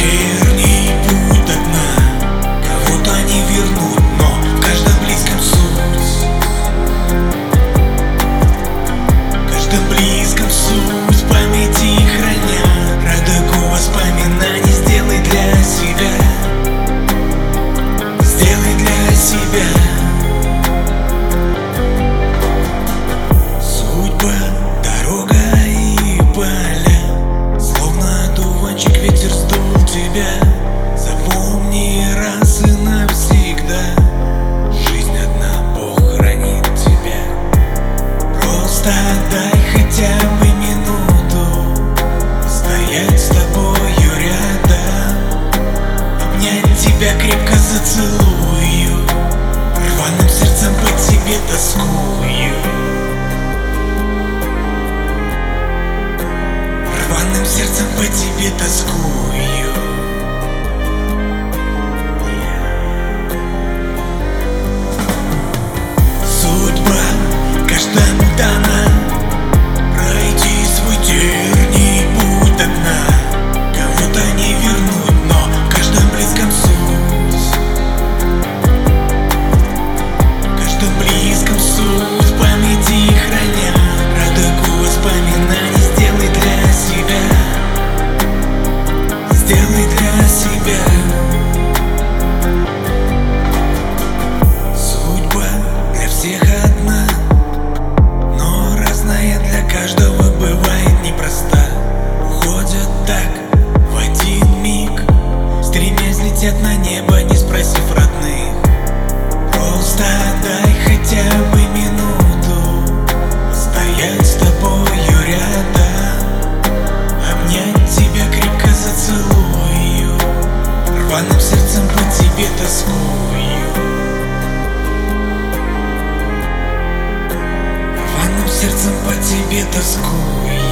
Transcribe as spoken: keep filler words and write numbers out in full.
вечерний путь до дна. Кого-то не вернут, но в каждом близком суть. В каждом близком суть, в памяти храня радугу воспоминаний. Сделай для себя, сделай для себя. Судьба, дорога и поля, словно дуванчик ветер сдул тебя. Запомни раз и навсегда, жизнь одна, Бог хранит тебя. Просто дай хотя бы минуту стоять с тобою рядом, обнять тебя крепко зацелую, рваным сердцем по тебе тоскую. Рваным сердцем по тебе тоскую. Судьба каждому дана, пройти свой терний путь до дна. Кого-то не вернуть, но в каждом близком суть. В каждом близком суть, в памяти храня радугу воспоминаний. Сделай для себя, сделай для себя. Судьба для всех одна, но разная для каждого бывает непроста. Уходят так в один миг, стремясь летят на небо, не спросив родных. Просто дай хотя бы минуту стоять с тобою рядом, обнять тебя крепко зацелую, рваным сердцем по тебе тоскую. Рваным сердцем по тебе тоскую.